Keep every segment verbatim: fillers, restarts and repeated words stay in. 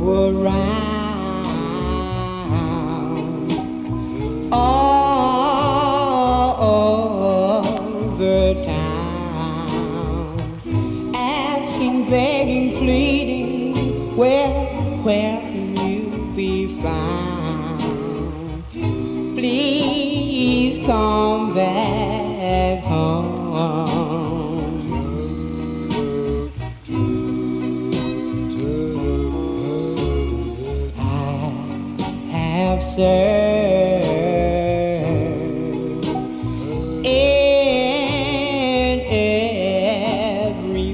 around all over town, asking, begging, pleading, where, where can you be found? Please come back home. Have served in every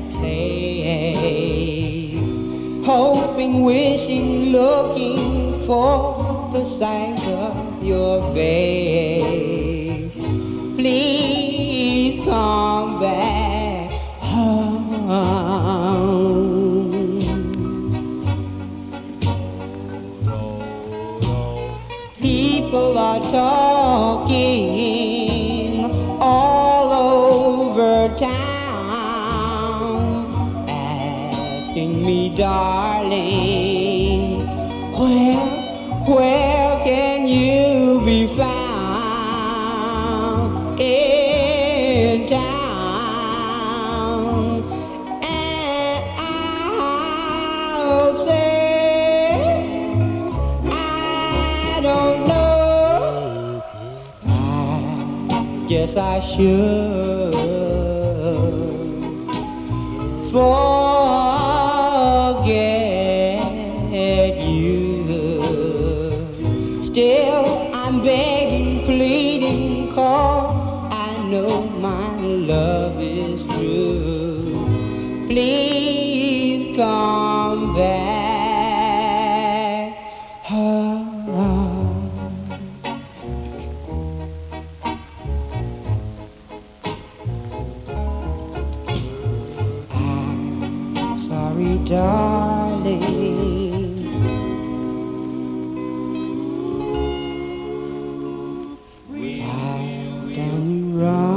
place, hoping, wishing, looking for the sight of your face. Please come back home. People are talking all over town, asking me, darling, where, where can you be found in town? And I'll say, I don't know. Guess I should forget you. Still I'm begging, pleading, 'cause I know my love is true. Please come back home. Sorry, darling, why can you run?